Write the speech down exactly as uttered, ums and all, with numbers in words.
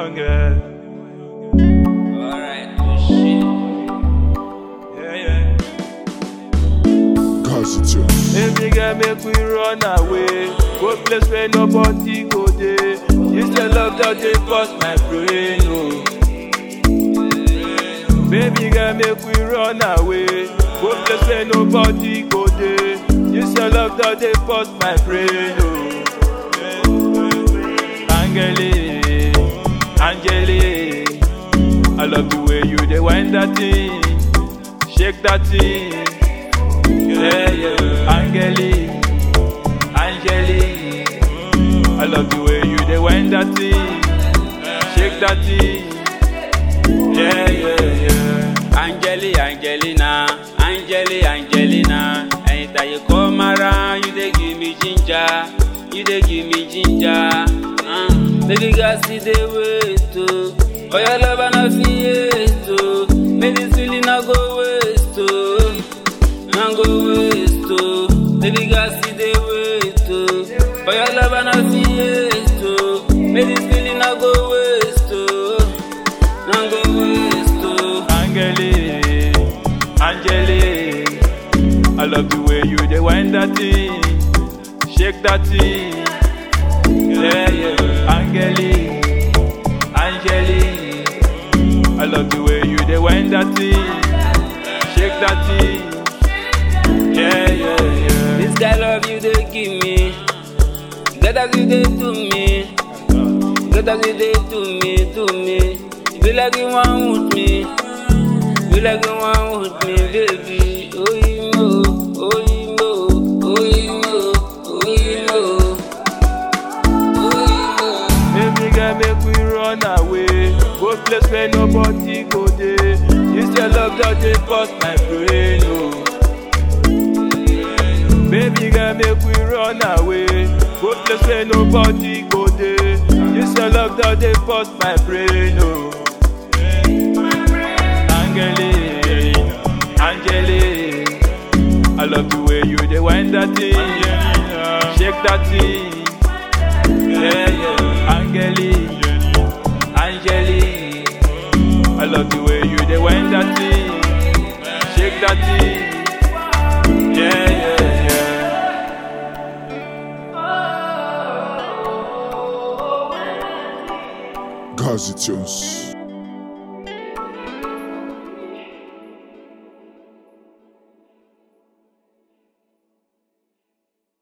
young girl. Alright, good shit. Yeah, yeah. Baby girl, make we run away. Go place where nobody go there. This your love that they bust my brain, oh. Baby girl, make we run away. Go place where nobody go there. This your love that they bust my brain, oh. Angele, Angele, I love the way you dey wind that thing, shake that thing. Yeah, yeah, Angele, Angele, I love the way you dey wind that thing, shake that thing. Yeah, yeah, yeah. Angele, Angelina, Angele, Angelina. Anytime you come around, you dey give me ginger, you dey give me ginger. Uh, baby girl, see the way to, for your love and I feel to. Make this feeling not go waste to, not go waste to. Baby girl, see the way to, for your love and I feel to. Make this feeling not go waste to, not go waste to. Angele, Angele, I love the way you dey wind that thing, shake that thing. Yeah, yeah, Angele, Angele, I love the way you dey wind that thing, shake that thing. Yeah, yeah, yeah. This guy love you they give me, get as you they do me, get as you they do me, do me. You be like you want with me, you like you want with me, baby. Oh you know, oh you know, oh you know, oh you know, oh you know. Baby girl, make we run away. Go place where nobody go there. This your love that they bust my brain, oh. Baby girl, make we run away. Go place where nobody go there. This your love that they bust my brain, oh. Angele, Angele, I love the way you dey wind that thing, shake that thing. Yeah, yeah, Angele, Angele, I love the way you dey wind that thing, shake that thing. Yeah, yeah, yeah. Gazi Tunes.